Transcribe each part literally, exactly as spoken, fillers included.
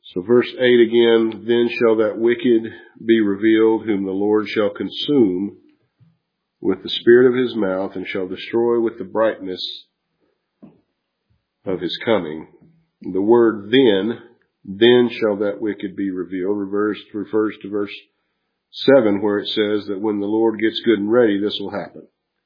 So verse eight again, then shall that wicked be revealed, whom the Lord shall consume with the spirit of his mouth, and shall destroy with the brightness of his coming. The word then, then shall that wicked be revealed, refers, refers to verse seven, where it says that when the Lord gets good and ready, this will happen.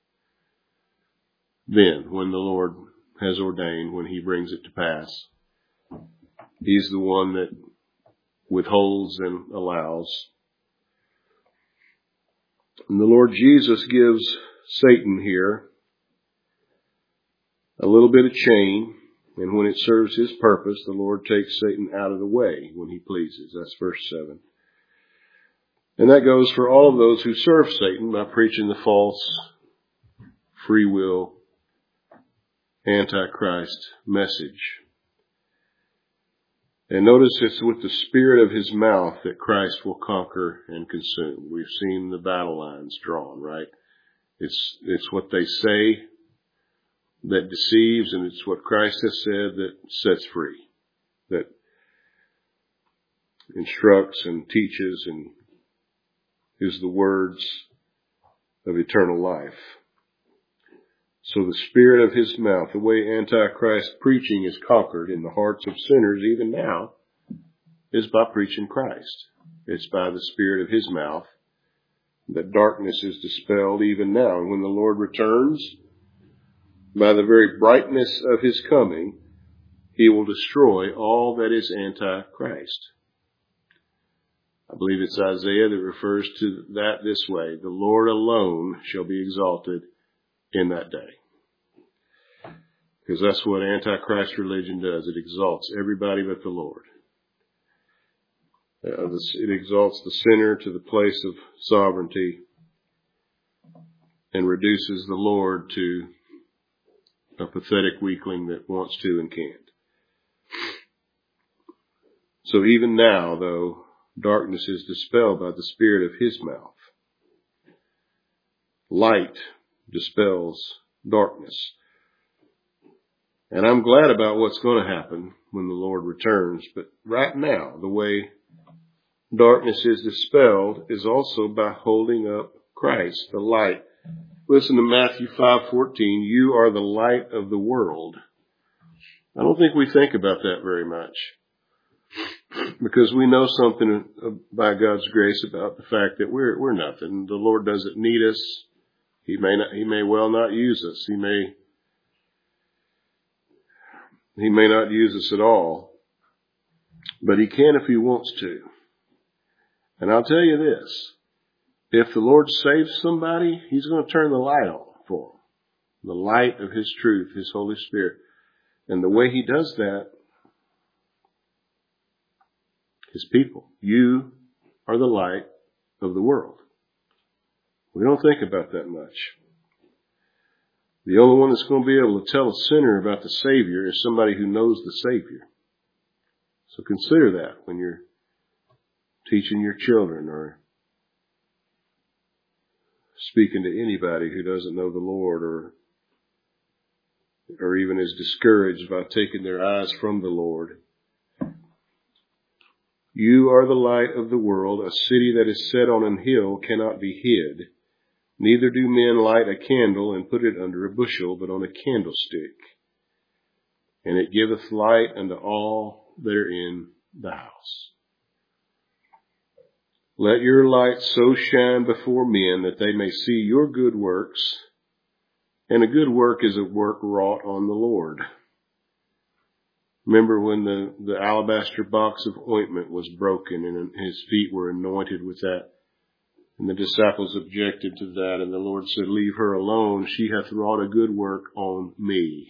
Then, when the Lord has ordained, when he brings it to pass. He's the one that withholds and allows. And the Lord Jesus gives Satan here a little bit of chain, and when it serves his purpose, the Lord takes Satan out of the way when he pleases. That's verse seven. And that goes for all of those who serve Satan by preaching the false, free will, Antichrist message. And notice it's with the spirit of his mouth that Christ will conquer and consume. We've seen the battle lines drawn, right? It's, it's what they say that deceives, and it's what Christ has said that sets free, that instructs and teaches and is the words of eternal life. So the spirit of his mouth, the way Antichrist preaching is conquered in the hearts of sinners even now, is by preaching Christ. It's by the spirit of his mouth that darkness is dispelled even now. And when the Lord returns, by the very brightness of his coming, he will destroy all that is Antichrist. I believe it's Isaiah that refers to that this way: the Lord alone shall be exalted in that day. Because that's what Antichrist religion does. It exalts everybody but the Lord. Uh, it exalts the sinner to the place of sovereignty and reduces the Lord to a pathetic weakling that wants to and can't. So even now, though, darkness is dispelled by the spirit of his mouth. Light dispels darkness. And I'm glad about what's going to happen when the Lord returns. But right now, the way darkness is dispelled is also by holding up Christ, the light. Listen to Matthew five fourteen. You are the light of the world. I don't think we think about that very much, because we know something by God's grace about the fact that we're we're nothing. The Lord doesn't need us. He may not, he may well not use us. He may he may not use us at all, but he can if he wants to. And I'll tell you this: if the Lord saves somebody, he's going to turn the light on for them, the light of his truth, his Holy Spirit. And the way he does that, his people, you are the light of the world. We don't think about that much. The only one that's going to be able to tell a sinner about the Savior is somebody who knows the Savior. So consider that when you're teaching your children or speaking to anybody who doesn't know the Lord, or or even is discouraged by taking their eyes from the Lord. You are the light of the world. A city that is set on an hill cannot be hid. Neither do men light a candle and put it under a bushel, but on a candlestick. And it giveth light unto all that are in the house. Let your light so shine before men that they may see your good works. And a good work is a work wrought on the Lord. Remember when the, the alabaster box of ointment was broken and his feet were anointed with that. And the disciples objected to that, and the Lord said, leave her alone. She hath wrought a good work on me.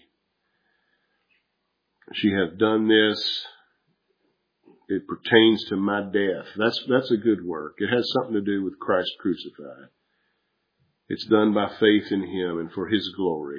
She hath done this. It pertains to my death. That's, that's a good work. It has something to do with Christ crucified. It's done by faith in him and for his glory.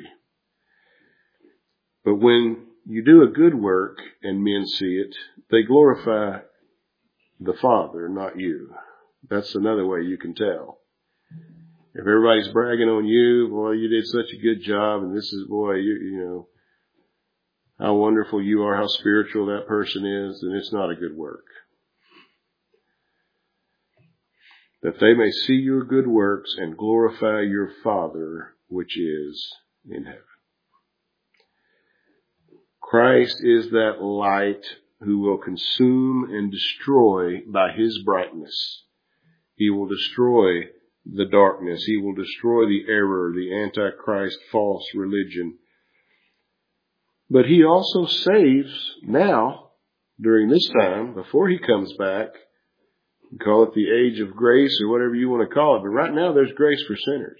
But when you do a good work and men see it, they glorify the Father, not you. That's another way you can tell. If everybody's bragging on you, boy, you did such a good job, and this is, boy, you, you know, how wonderful you are, how spiritual that person is, then it's not a good work. That they may see your good works and glorify your Father which is in heaven. Christ is that light who will consume and destroy by his brightness. He will destroy the darkness. He will destroy the error, the antichrist false religion. But he also saves now, during this time, before he comes back. You call it the age of grace or whatever you want to call it. But right now there's grace for sinners.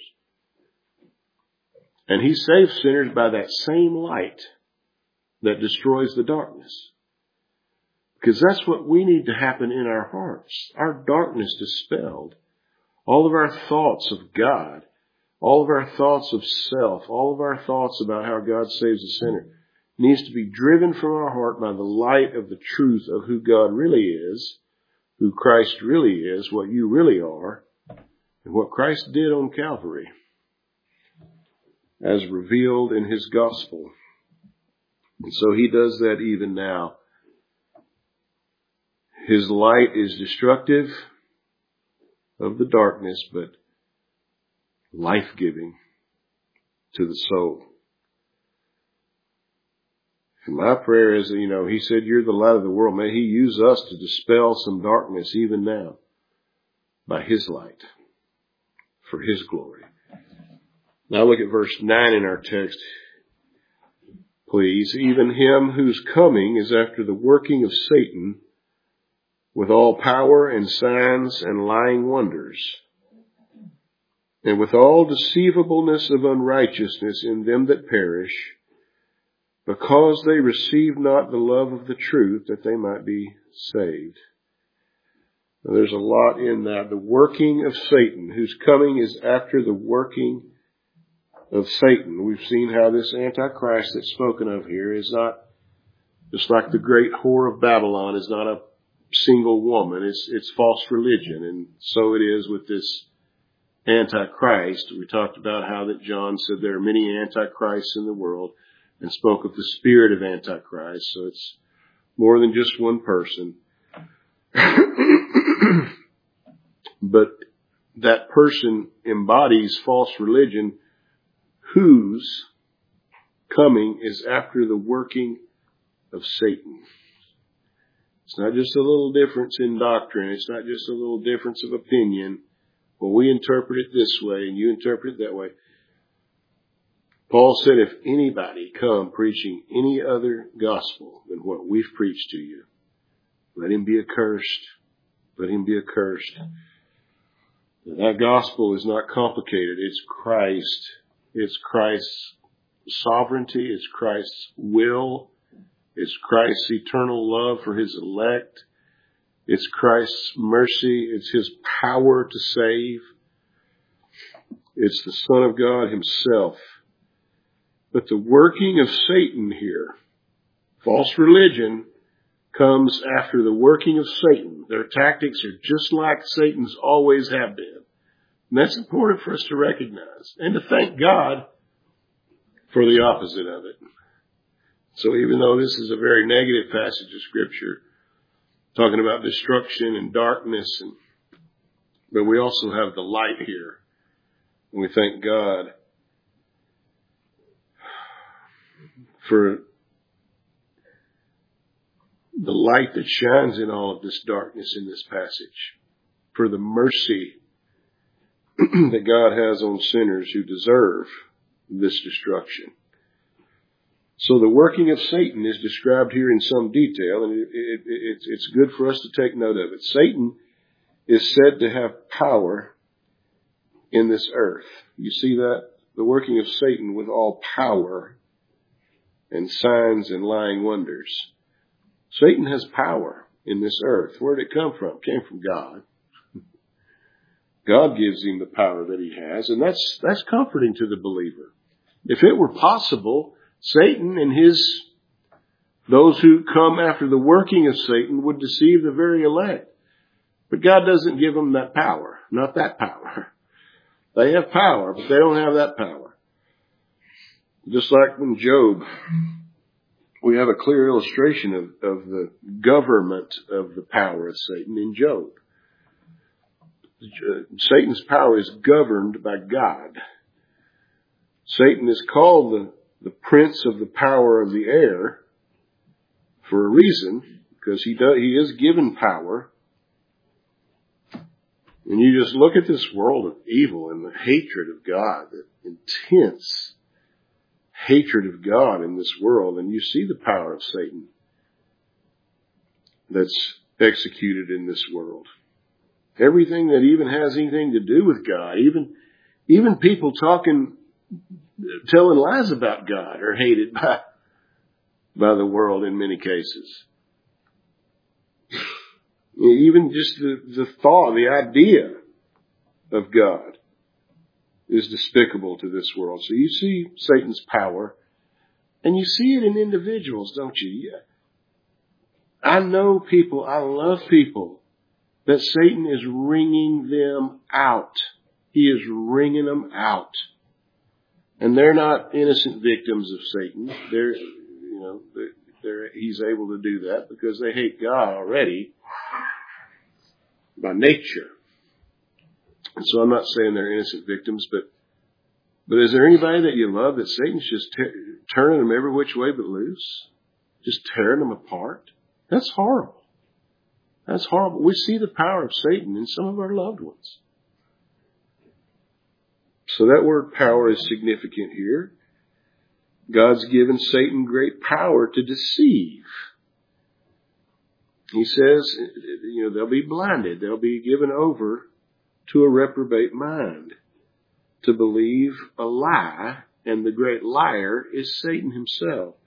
And he saves sinners by that same light that destroys the darkness. Because that's what we need to happen in our hearts. Our darkness dispelled. All of our thoughts of God, all of our thoughts of self, all of our thoughts about how God saves a sinner needs to be driven from our heart by the light of the truth of who God really is, who Christ really is, what you really are, and what Christ did on Calvary as revealed in his gospel. And so he does that even now. His light is destructive of the darkness, but life-giving to the soul. And my prayer is, you know, he said, you're the light of the world. May he use us to dispel some darkness even now by his light for his glory. Now look at verse nine in our text, please. Even him whose coming is after the working of Satan with all power and signs and lying wonders, and with all deceivableness of unrighteousness in them that perish, because they receive not the love of the truth, that they might be saved. Now, there's a lot in that. The working of Satan, whose coming is after the working of Satan. We've seen how this Antichrist that's spoken of here is not, just like the great whore of Babylon is not a single woman. It's, it's false religion. And so it is with this Antichrist. We talked about how that John said there are many Antichrists in the world, and spoke of the spirit of Antichrist. So it's more than just one person. But that person embodies false religion whose coming is after the working of Satan. It's not just a little difference in doctrine. It's not just a little difference of opinion. Well, we interpret it this way and you interpret it that way. Paul said, if anybody come preaching any other gospel than what we've preached to you, let him be accursed. Let him be accursed. That gospel is not complicated. It's Christ. It's Christ's sovereignty. It's Christ's will. It's Christ's eternal love for his elect. It's Christ's mercy. It's his power to save. It's the Son of God himself. But the working of Satan here, false religion, comes after the working of Satan. Their tactics are just like Satan's always have been. And that's important for us to recognize and to thank God for the opposite of it. So even though this is a very negative passage of Scripture, talking about destruction and darkness, and but we also have the light here. And we thank God for the light that shines in all of this darkness in this passage, for the mercy that God has on sinners who deserve this destruction. So the working of Satan is described here in some detail, and it, it, it, it's good for us to take note of it. Satan is said to have power in this earth. You see that? The working of Satan with all power and signs and lying wonders. Satan has power in this earth. Where did it come from? It came from God. God gives him the power that he has, and that's that's comforting to the believer. If it were possible, Satan and his those who come after the working of Satan would deceive the very elect. But God doesn't give them that power. Not that power. They have power, but they don't have that power. Just like when Job we have a clear illustration of, of the government of the power of Satan in Job. Satan's power is governed by God. Satan is called the, the prince of the power of the air for a reason, because he does, he is given power. And you just look at this world of evil and the hatred of God, the intense hatred of God in this world, and you see the power of Satan that's executed in this world. Everything that even has anything to do with God, even, even people talking, telling lies about God are hated by, by the world in many cases. Even just the, the thought, the idea of God is despicable to this world. So you see Satan's power, and you see it in individuals, don't you? Yeah. I know people, I love people, that Satan is wringing them out. He is wringing them out. And they're not innocent victims of Satan. They're, you know, they're, they're, he's able to do that because they hate God already by nature. And so I'm not saying they're innocent victims, but but is there anybody that you love that Satan's just te- turning them every which way but loose? Just tearing them apart? That's horrible. That's horrible. We see the power of Satan in some of our loved ones. So that word power is significant here. God's given Satan great power to deceive. He says, you know, they'll be blinded. They'll be given over to a reprobate mind to believe a lie, and the great liar is Satan himself.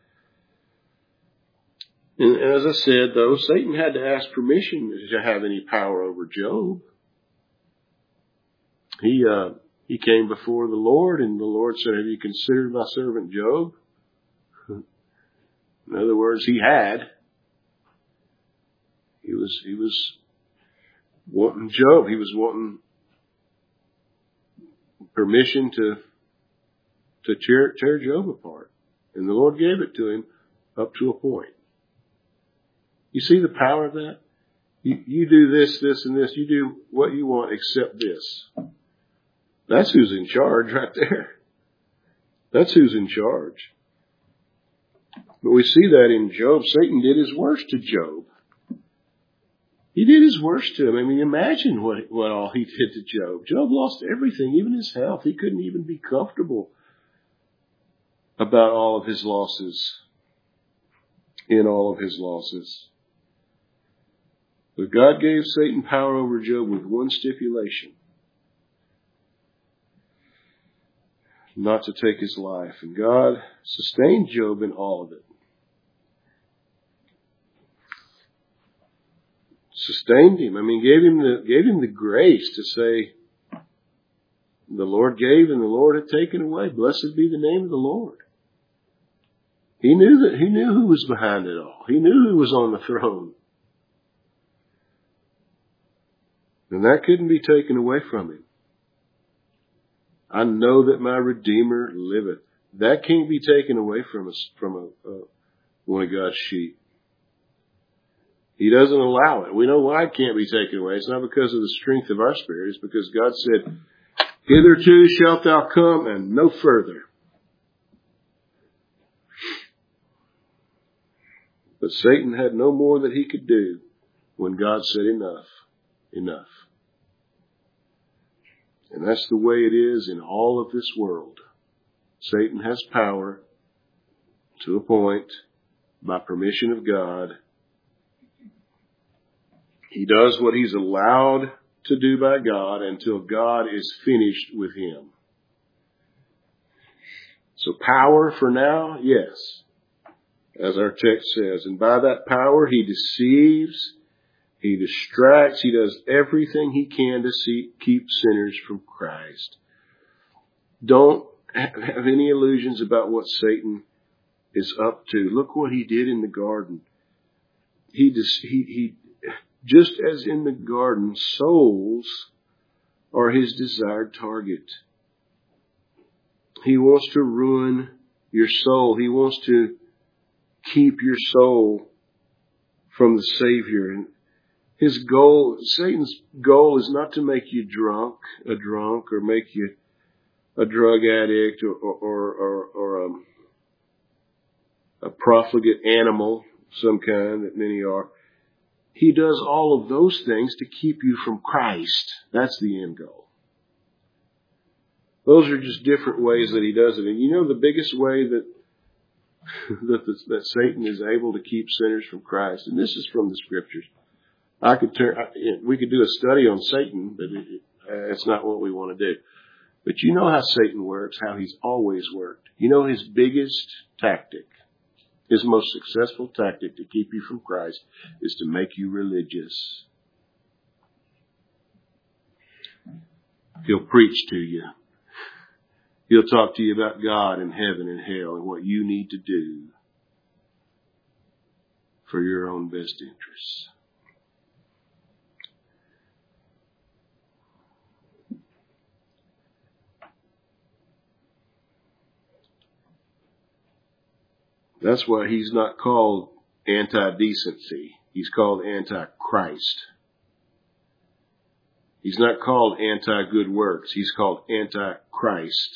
And as I said, though, Satan had to ask permission to have any power over Job. He uh, he came before the Lord, and the Lord said, "Have you considered my servant Job?" In other words, he had. He was he was wanting Job. He was wanting permission to to tear, tear Job apart, and the Lord gave it to him up to a point. You see the power of that? You, you do this, this, and this. You do what you want except this. That's who's in charge right there. That's who's in charge. But we see that in Job. Satan did his worst to Job. He did his worst to him. I mean, imagine what, what all he did to Job. Job lost everything, even his health. He couldn't even be comfortable about all of his losses, in all of his losses. But God gave Satan power over Job with one stipulation: not to take his life. And God sustained Job in all of it. Sustained him. I mean, gave him the, gave him the grace to say, the Lord gave and the Lord had taken away. Blessed be the name of the Lord. He knew that, he knew who was behind it all. He knew who was on the throne. And that couldn't be taken away from him. I know that my Redeemer liveth. That can't be taken away from us, from a, a, one of God's sheep. He doesn't allow it. We know why it can't be taken away. It's not because of the strength of our spirit. It's because God said, hitherto shalt thou come and no further. But Satan had no more that he could do when God said enough, enough. And that's the way it is in all of this world. Satan has power to a point by permission of God. He does what he's allowed to do by God until God is finished with him. So power for now, yes, as our text says. And by that power, he deceives, he distracts, he does everything he can to see, keep sinners from Christ. Don't have any illusions about what Satan is up to. Look what he did in the garden. He just, he, he, just as in the garden, souls are his desired target. He wants to ruin your soul. He wants to keep your soul from the Savior. And his goal, Satan's goal is not to make you drunk, a drunk, or make you a drug addict, or or or, or um, a profligate animal, some kind that many are. He does all of those things to keep you from Christ. That's the end goal. Those are just different ways that he does it. And you know the biggest way that that, the, that Satan is able to keep sinners from Christ, and this is from the Scriptures. I could turn. We could do a study on Satan, but it, uh, it's not what we want to do. But you know how Satan works, how he's always worked. You know his biggest tactic, his most successful tactic to keep you from Christ is to make you religious. He'll preach to you. He'll talk to you about God and heaven and hell and what you need to do for your own best interests. That's why he's not called anti-decency. He's called anti-Christ. He's not called anti-good works. He's called anti-Christ.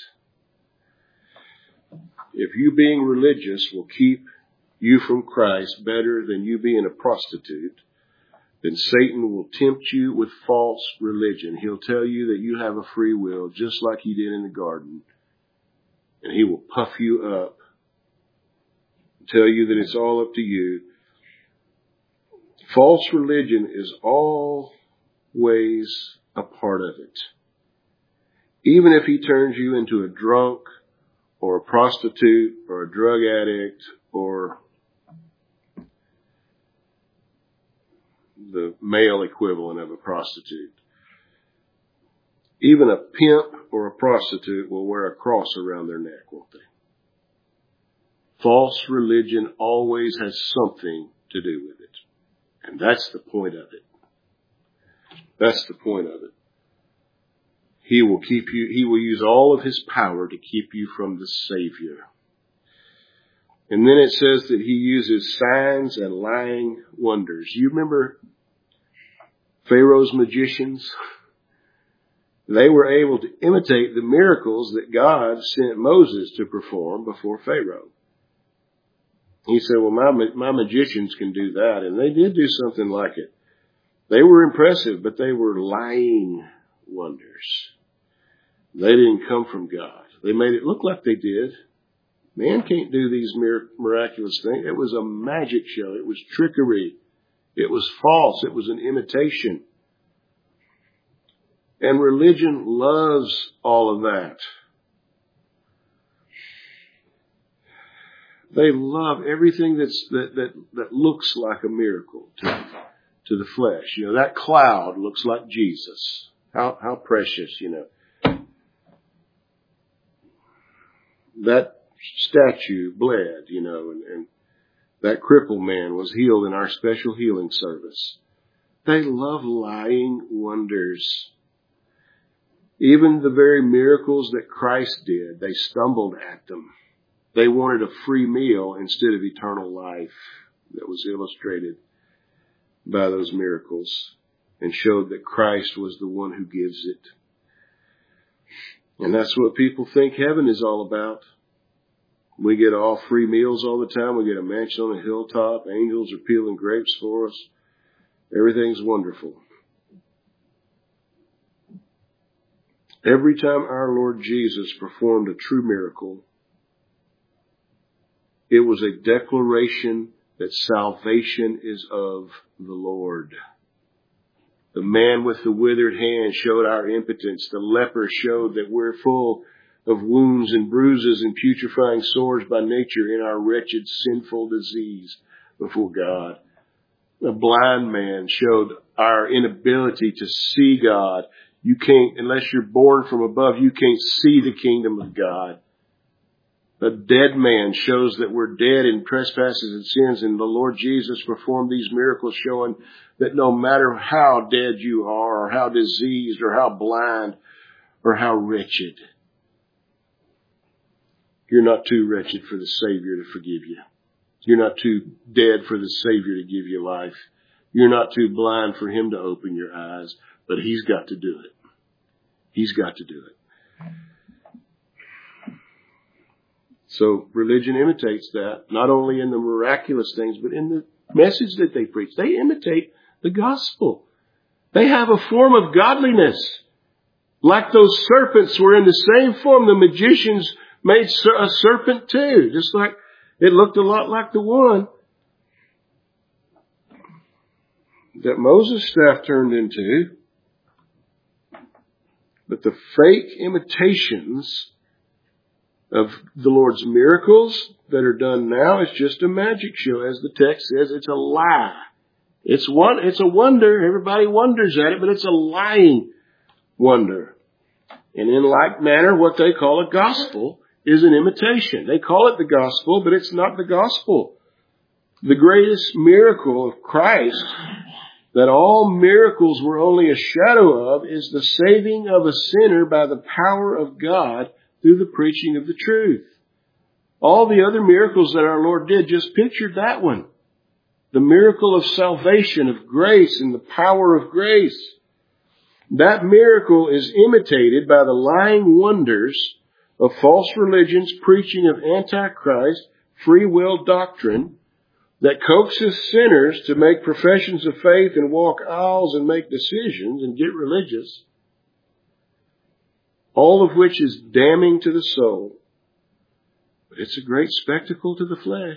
If you being religious will keep you from Christ better than you being a prostitute, then Satan will tempt you with false religion. He'll tell you that you have a free will, just like he did in the garden. And he will puff you up, tell you that it's all up to you. False religion is always a part of it. Even if he turns you into a drunk or a prostitute or a drug addict or the male equivalent of a prostitute. Even a pimp or a prostitute will wear a cross around their neck, won't they? False religion always has something to do with it. And that's the point of it. That's the point of it. He will keep you, he will use all of his power to keep you from the Savior. And then it says that he uses signs and lying wonders. You remember Pharaoh's magicians? They were able to imitate the miracles that God sent Moses to perform before Pharaoh. He said, well, my, my magicians can do that. And they did do something like it. They were impressive, but they were lying wonders. They didn't come from God. They made it look like they did. Man can't do these miraculous things. It was a magic show. It was trickery. It was false. It was an imitation. And religion loves all of that. They love everything that's, that, that, that looks like a miracle to, to the flesh. You know, that cloud looks like Jesus. How, how precious, you know. That statue bled, you know, and, and that crippled man was healed in our special healing service. They love lying wonders. Even the very miracles that Christ did, they stumbled at them. They wanted a free meal instead of eternal life that was illustrated by those miracles and showed that Christ was the one who gives it. And that's what people think heaven is all about. We get all free meals all the time. We get a mansion on a hilltop. Angels are peeling grapes for us. Everything's wonderful. Every time our Lord Jesus performed a true miracle, it was a declaration that salvation is of the Lord. The man with the withered hand showed our impotence. The leper showed that we're full of wounds and bruises and putrefying sores by nature in our wretched, sinful disease before God. The blind man showed our inability to see God. You can't, unless you're born from above, you can't see the kingdom of God. The dead man shows that we're dead in trespasses and sins, and the Lord Jesus performed these miracles showing that no matter how dead you are, or how diseased, or how blind, or how wretched, you're not too wretched for the Savior to forgive you. You're not too dead for the Savior to give you life. You're not too blind for Him to open your eyes, but He's got to do it. He's got to do it. So religion imitates that, not only in the miraculous things, but in the message that they preach. They imitate the gospel. They have a form of godliness. Like those serpents were in the same form. The magicians made a serpent too, just like it looked a lot like the one that Moses' staff turned into. But the fake imitations of the Lord's miracles that are done now is just a magic show. As the text says, it's a lie. It's one, it's a wonder. Everybody wonders at it, but it's a lying wonder. And in like manner, what they call a gospel is an imitation. They call it the gospel, but it's not the gospel. The greatest miracle of Christ, that all miracles were only a shadow of, is the saving of a sinner by the power of God through the preaching of the truth. All the other miracles that our Lord did just pictured that one. The miracle of salvation, of grace, and the power of grace. That miracle is imitated by the lying wonders of false religions preaching of Antichrist, free will doctrine that coaxes sinners to make professions of faith and walk aisles and make decisions and get religious. All of which is damning to the soul. But it's a great spectacle to the flesh.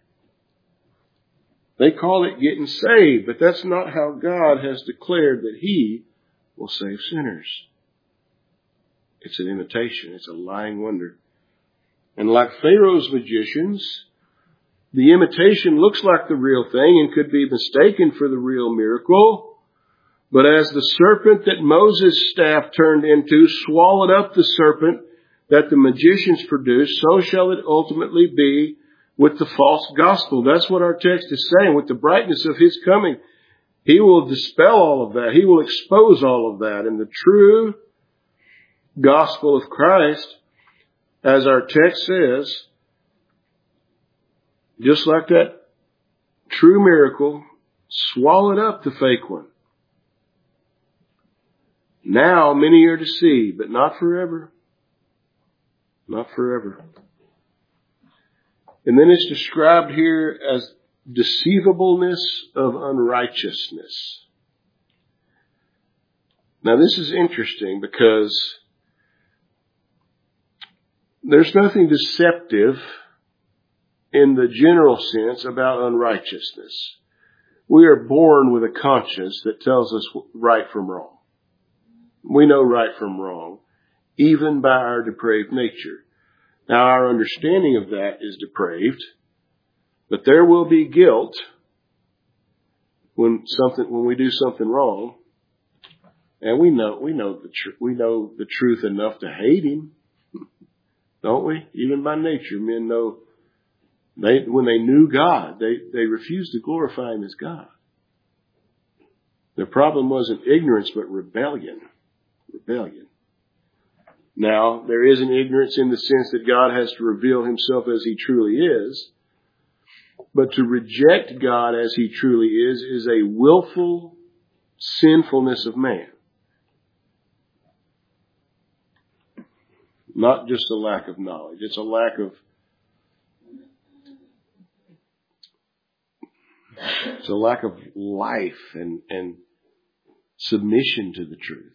They call it getting saved, but that's not how God has declared that He will save sinners. It's an imitation. It's a lying wonder. And like Pharaoh's magicians, the imitation looks like the real thing and could be mistaken for the real miracle. But as the serpent that Moses' staff turned into swallowed up the serpent that the magicians produced, so shall it ultimately be with the false gospel. That's what our text is saying. With the brightness of His coming, He will dispel all of that. He will expose all of that. And the true gospel of Christ, as our text says, just like that true miracle, swallowed up the fake one. Now many are deceived, but not forever. Not forever. And then it's described here as deceivableness of unrighteousness. Now this is interesting because there's nothing deceptive in the general sense about unrighteousness. We are born with a conscience that tells us right from wrong. We know right from wrong, even by our depraved nature. Now, our understanding of that is depraved, but there will be guilt when something when we do something wrong, and we know we know the tr- we know the truth enough to hate Him, don't we? Even by nature, men know they when they knew God, they they refused to glorify Him as God. Their problem wasn't ignorance, but rebellion. Rebellion. Now, there is an ignorance in the sense that God has to reveal Himself as He truly is. But to reject God as He truly is is a willful sinfulness of man. Not just a lack of knowledge. It's a lack of it's a lack of life and, and submission to the truth.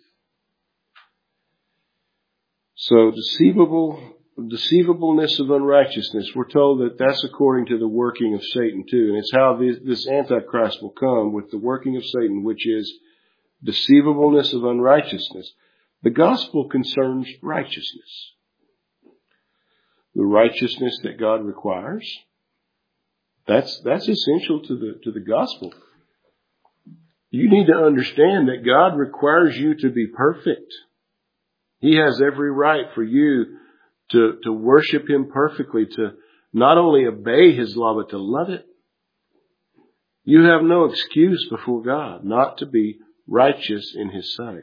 So deceivable, deceivableness of unrighteousness, we're told that that's according to the working of Satan too. And it's how this, this Antichrist will come with the working of Satan, which is deceivableness of unrighteousness. The gospel concerns righteousness. The righteousness that God requires. That's, that's essential to the, to the gospel. You need to understand that God requires you to be perfect. He has every right for you to, to worship Him perfectly, to not only obey His law, but to love it. You have no excuse before God not to be righteous in His sight.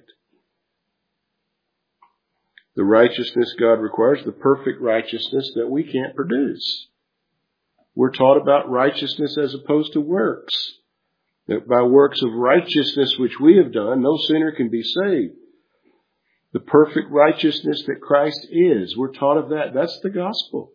The righteousness God requires, the perfect righteousness that we can't produce. we're taught about righteousness as opposed to works. That by works of righteousness which we have done, no sinner can be saved. The perfect righteousness that Christ is, we're taught of that. That's the gospel.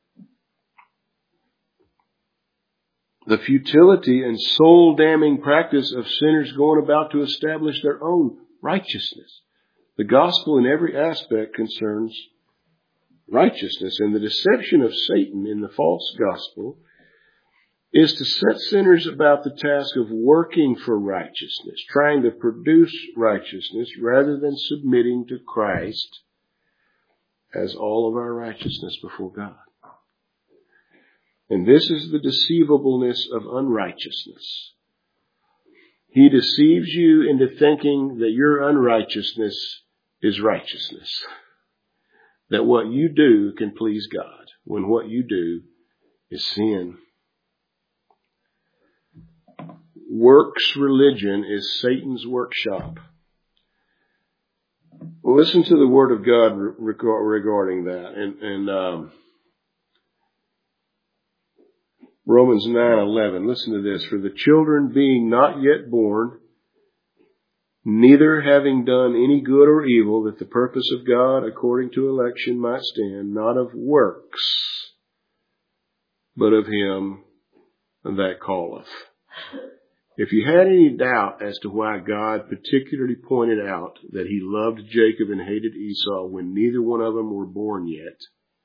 The futility and soul-damning practice of sinners going about to establish their own righteousness. The gospel in every aspect concerns righteousness. And the deception of Satan in the false gospel is to set sinners about the task of working for righteousness, trying to produce righteousness rather than submitting to Christ as all of our righteousness before God. And this is the deceivableness of unrighteousness. He deceives you into thinking that your unrighteousness is righteousness. That what you do can please God, when what you do is sin. Works religion is Satan's workshop. Listen to the word of God regarding that. And, and um, Romans nine eleven. Listen to this. For the children being not yet born, neither having done any good or evil, that the purpose of God according to election might stand, not of works, but of him that calleth. If you had any doubt as to why God particularly pointed out that he loved Jacob and hated Esau when neither one of them were born yet,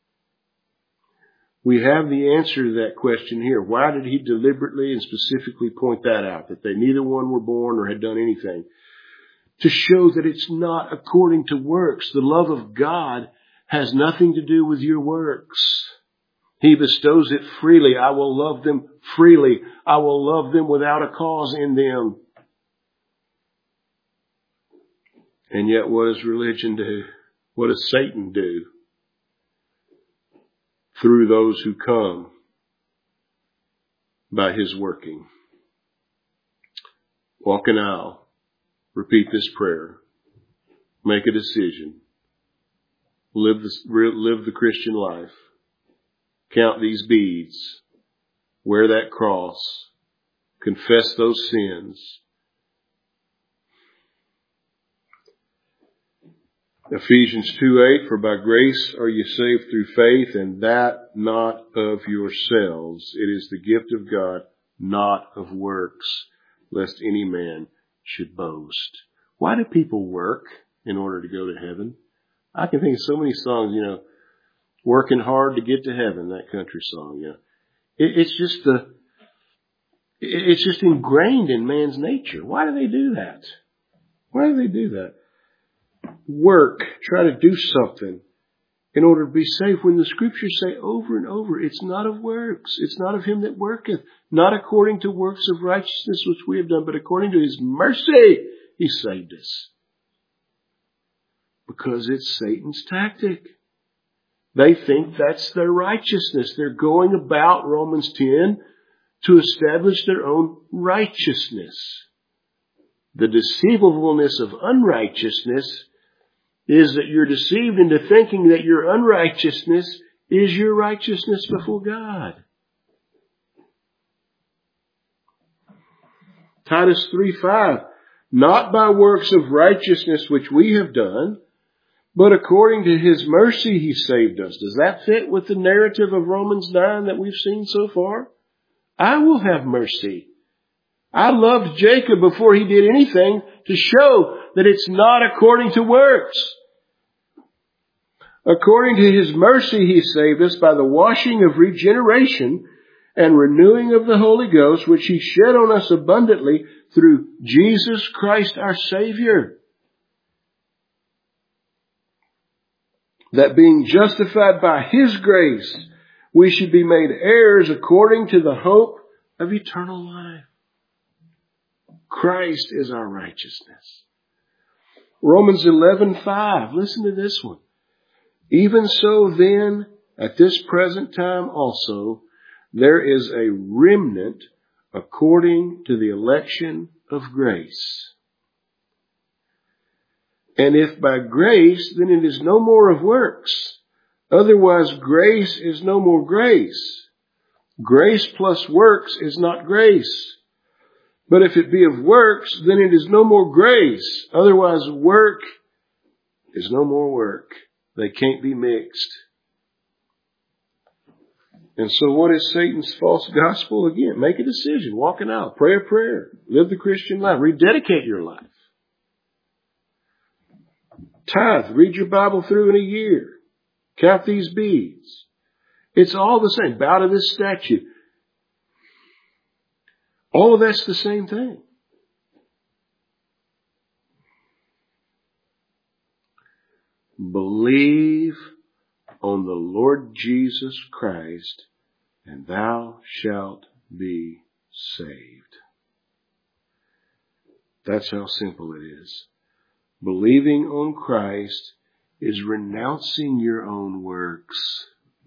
we have the answer to that question here. Why did he deliberately and specifically point that out, that they neither one were born or had done anything? To show that it's not according to works. The love of God has nothing to do with your works. He bestows it freely. I will love them freely. I will love them without a cause in them. And yet what does religion do? What does Satan do? Through those who come by his working. Walk an aisle. Repeat this prayer. Make a decision. Live the, live the Christian life. Count these beads. Wear that cross. Confess those sins. Ephesians two eight, for by grace are you saved through faith, and that not of yourselves. It is the gift of God, not of works, lest any man should boast. Why do people work in order to go to heaven? I can think of so many songs, you know, working hard to get to heaven, that country song, you know. It, it's just the, it's just ingrained in man's nature. Why do they do that? Why do they do that? Work, try to do something in order to be saved, when the scriptures say over and over, it's not of works, it's not of him that worketh, not according to works of righteousness which we have done, but according to his mercy he saved us. Because it's Satan's tactic. They think that's their righteousness. They're going about, Romans ten, to establish their own righteousness. The deceivableness of unrighteousness is that you're deceived into thinking that your unrighteousness is your righteousness before God. Titus three five, not by works of righteousness which we have done, but according to his mercy he saved us. Does that fit with the narrative of Romans nine that we've seen so far? I will have mercy. I loved Jacob before he did anything to show that it's not according to works. According to his mercy he saved us by the washing of regeneration and renewing of the Holy Ghost, which he shed on us abundantly through Jesus Christ our Savior. That being justified by his grace, we should be made heirs according to the hope of eternal life. Christ is our righteousness. Romans eleven five. Listen to this one. Even so then, at this present time also, there is a remnant according to the election of grace. And if by grace, then it is no more of works. Otherwise, grace is no more grace. Grace plus works is not grace. But if it be of works, then it is no more grace. Otherwise, work is no more work. They can't be mixed. And so what is Satan's false gospel? Again, make a decision. Walk an aisle. Pray a prayer. Live the Christian life. Rededicate your life. Tithe. Read your Bible through in a year. Count these beads. It's all the same. Bow to this statue. All of that's the same thing. Believe on the Lord Jesus Christ, and thou shalt be saved. That's how simple it is. Believing on Christ is renouncing your own works.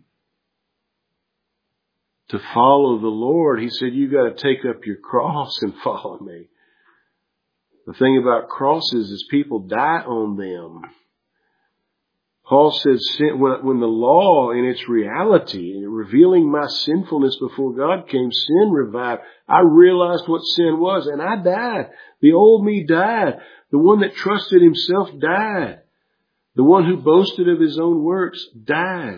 To follow the Lord, He said, you got to take up your cross and follow me. The thing about crosses is people die on them. Paul says, when the law in its reality, revealing my sinfulness before God came, sin revived. I realized what sin was, and I died. The old me died. The one that trusted himself died. The one who boasted of his own works died.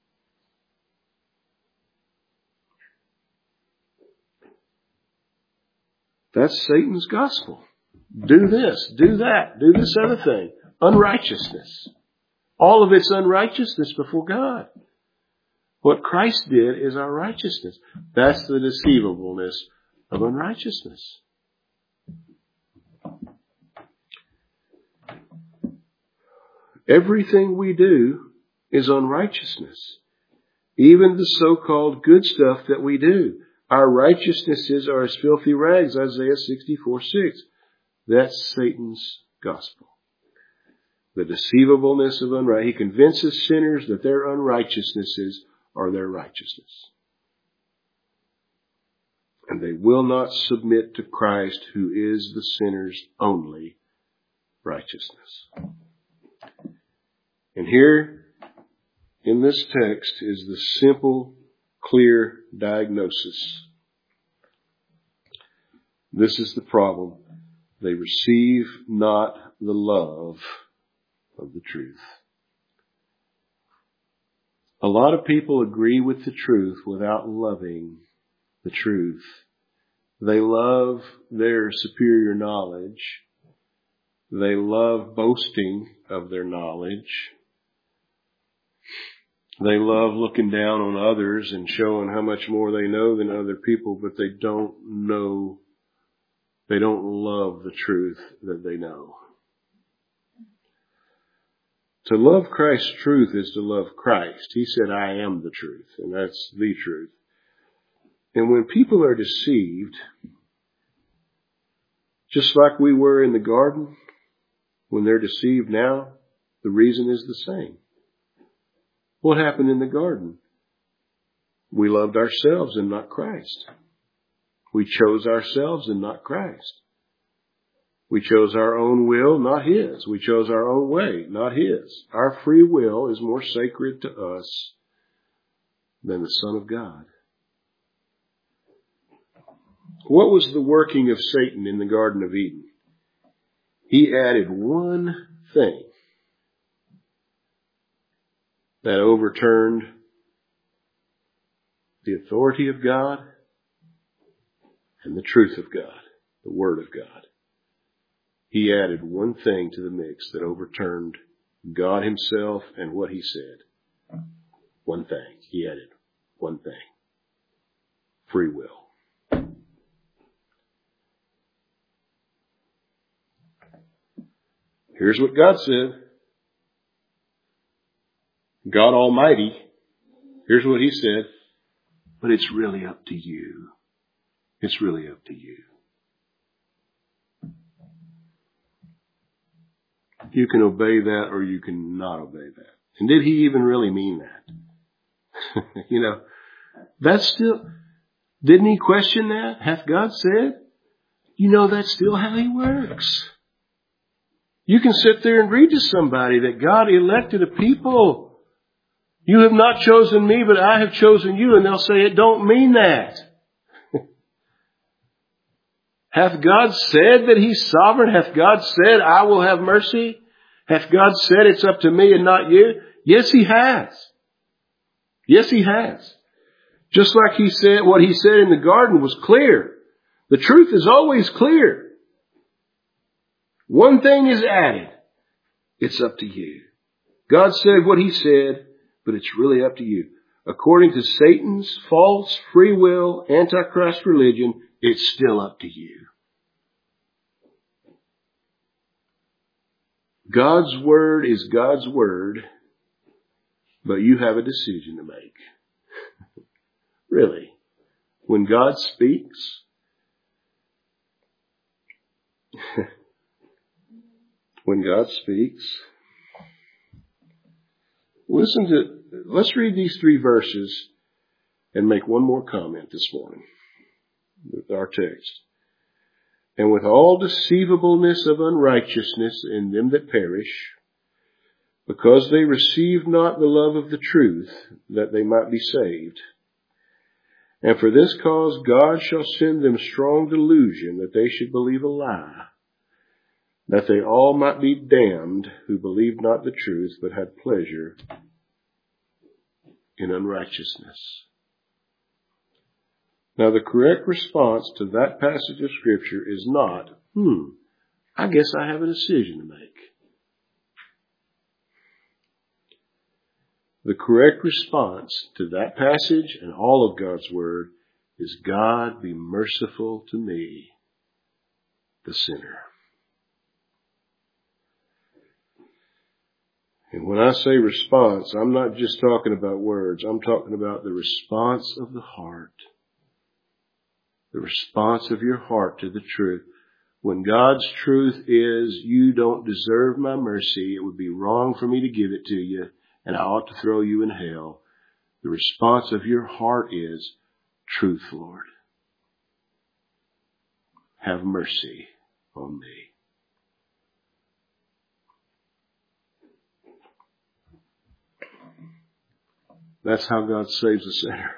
That's Satan's gospel. Do this, do that, do this other thing. Unrighteousness. All of it's unrighteousness before God. What Christ did is our righteousness. That's the deceivableness of unrighteousness. Everything we do is unrighteousness. Even the so-called good stuff that we do. Our righteousnesses are as filthy rags, Isaiah sixty-four six. That's Satan's gospel. The deceivableness of unrighteousness. He convinces sinners that their unrighteousnesses are their righteousness. And they will not submit to Christ, who is the sinner's only righteousness. And here in this text is the simple, clear diagnosis. This is the problem. They receive not the love of the truth. A lot of people agree with the truth without loving the truth. They love their superior knowledge. They love boasting of their knowledge. They love looking down on others and showing how much more they know than other people, but they don't know, they don't love the truth that they know. To love Christ's truth is to love Christ. He said, I am the truth, and that's the truth. And when people are deceived, just like we were in the garden, when they're deceived now, the reason is the same. What happened in the garden? We loved ourselves and not Christ. We chose ourselves and not Christ. We chose our own will, not His. We chose our own way, not His. Our free will is more sacred to us than the Son of God. What was the working of Satan in the Garden of Eden? He added one thing that overturned the authority of God and the truth of God, the Word of God. He added one thing to the mix that overturned God Himself and what He said. One thing. He added one thing. Free will. Here's what God said. God Almighty. Here's what He said. But it's really up to you. It's really up to you. You can obey that or you can not obey that. And did He even really mean that? You know, that's still, didn't He question that? Hath God said? You know, that's still how He works. You can sit there and read to somebody that God elected a people You have not chosen me, but I have chosen you. And they'll say, it don't mean that. Hath God said that He's sovereign? Hath God said, I will have mercy? Hath God said it's up to me and not you? Yes, He has. Yes, He has. Just like He said, what He said in the garden was clear. The truth is always clear. One thing is added. It's up to you. God said what He said, but it's really up to you. According to Satan's false, free will, antichrist religion, it's still up to you. God's word is God's word, but you have a decision to make. Really. When God speaks, when God speaks, listen to, let's read these three verses and make one more comment this morning with our text. And with all deceivableness of unrighteousness in them that perish, because they received not the love of the truth, that they might be saved. And for this cause God shall send them strong delusion, that they should believe a lie, that they all might be damned who believed not the truth, but had pleasure in unrighteousness. Now, the correct response to that passage of Scripture is not, hmm, I guess I have a decision to make. The correct response to that passage and all of God's Word is, God, be merciful to me, the sinner. And when I say response, I'm not just talking about words. I'm talking about the response of the heart. The response of your heart to the truth. When God's truth is, you don't deserve my mercy, it would be wrong for me to give it to you, and I ought to throw you in hell. The response of your heart is, truth, Lord. Have mercy on me. That's how God saves a sinner.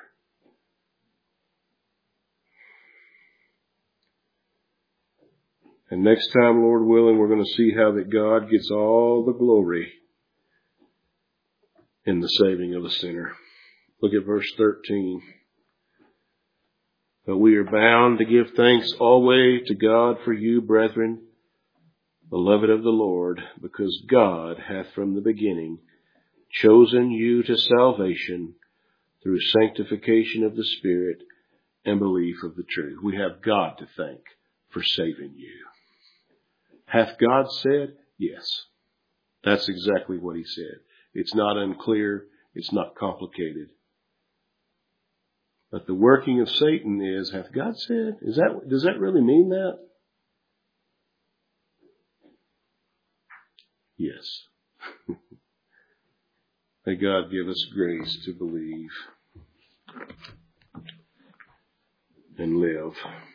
And next time, Lord willing, we're going to see how that God gets all the glory in the saving of the sinner. Look at verse thirteen. But we are bound to give thanks always to God for you, brethren, beloved of the Lord, because God hath from the beginning chosen you to salvation through sanctification of the Spirit and belief of the truth. We have God to thank for saving you. Hath God said? Yes. That's exactly what He said. It's not unclear. It's not complicated. But the working of Satan is, hath God said? Is that, does that really mean that? Yes. May God give us grace to believe and live.